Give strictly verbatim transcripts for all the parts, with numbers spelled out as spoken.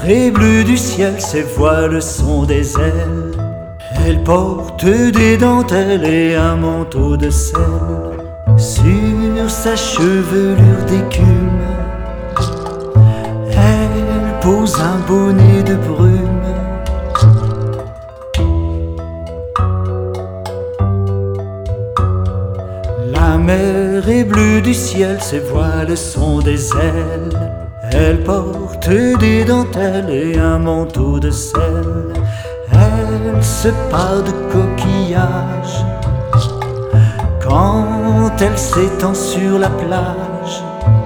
et bleu du ciel, ses voiles sont des ailes. Elle porte des dentelles et un manteau de sel. Sur sa chevelure d'écume, elle pose un bonnet de brume. La mer est bleue du ciel, ses voiles sont des ailes. Elle porte des dentelles et un manteau de sel. Elle se pare de coquillages quand elle s'étend sur la plage.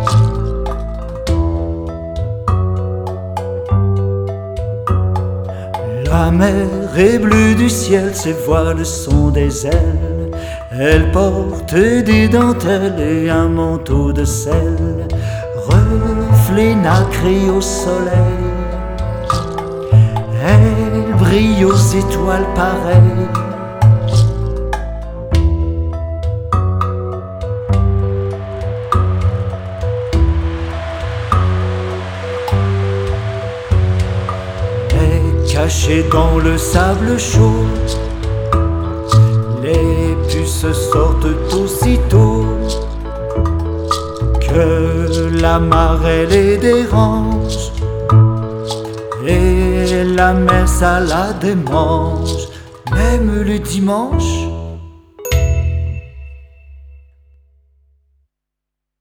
La mer est bleue du ciel, ses voiles sont des ailes. Elle porte des dentelles et un manteau de sel. Reflet nacré au soleil, elle brille aux étoiles pareilles. Mais cachée dans le sable chaud, les puces sortent aussitôt que la marée les dérange, et la mer ça la démange. Même le dimanche,